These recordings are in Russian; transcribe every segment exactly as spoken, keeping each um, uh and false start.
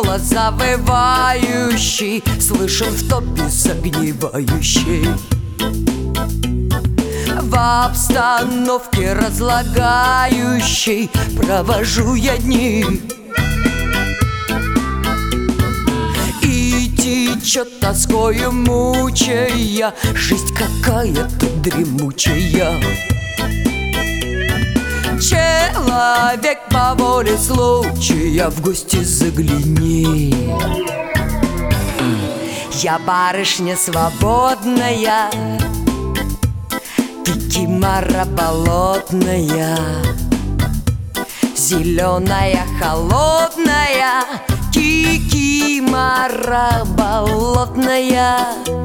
голос завывающий слышен в топе загнивающей. В обстановке разлагающей провожу я дни, и течет тоскою мучая жизнь какая-то дремучая. Человек по воле случая в гости загляни. Я барышня свободная, кикимора болотная, зеленая холодная, кикимора болотная.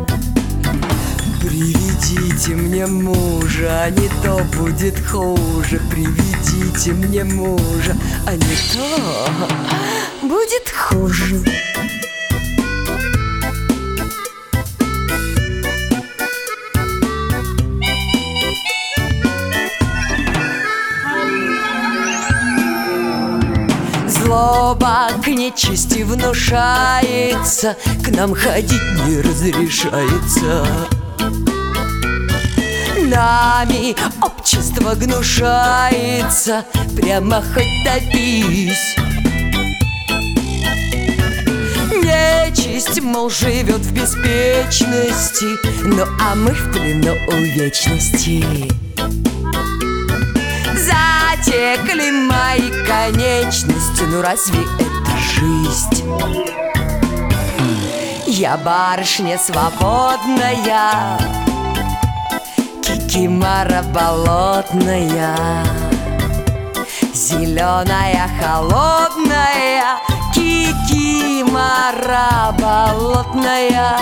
Приведите мне мужа, а не то будет хуже. Приведите мне мужа, а не то будет хуже. Злоба к нечисти внушается, к нам ходить не разрешается. Нами общество гнушается, прямо хоть топись. Нечисть, мол, живет в беспечности, ну а мы в плену у вечности. Затекли мои конечности, ну разве это жизнь? Я барышня свободная, кикимора болотная, зеленая холодная, кикимора болотная.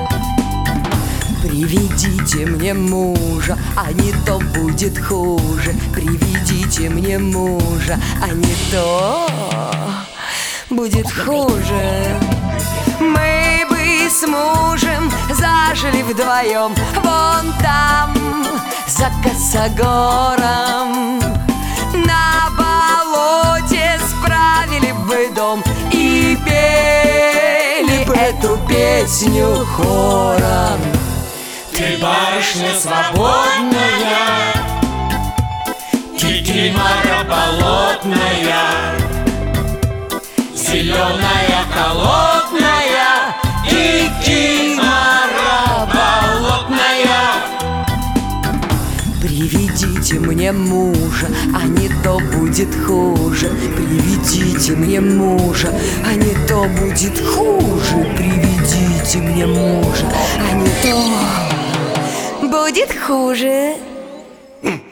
Приведите мне мужа, а не то будет хуже. Приведите мне мужа, а не то будет хуже. Мы бы с мужем зажили вдвоем вон там, за косогором. На болоте справили бы дом и пели бы эту песню хором. Ты барышня свободная, кикимора болотная, зеленая холодная, кикимора болотная. Приведите мне мужа, а не то будет хуже. Приведите мне мужа, а не то будет хуже. Приведите мне мужа, а не то будет хуже.